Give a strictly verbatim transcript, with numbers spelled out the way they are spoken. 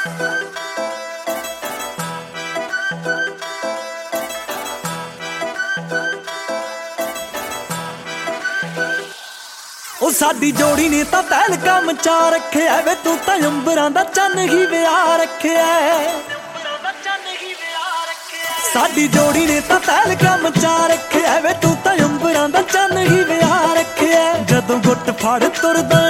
ओ साडी जोड़ी ने तां तहलका मचा रखिया वे, तू तां अंबरां दा चन्न ही विया रखिया। साडी जोड़ी ने तां तहलका मचा रखिया वे, तू तां अंबरां दा चन्न ही विया रखिया। जदों गुट फड़ तुरदा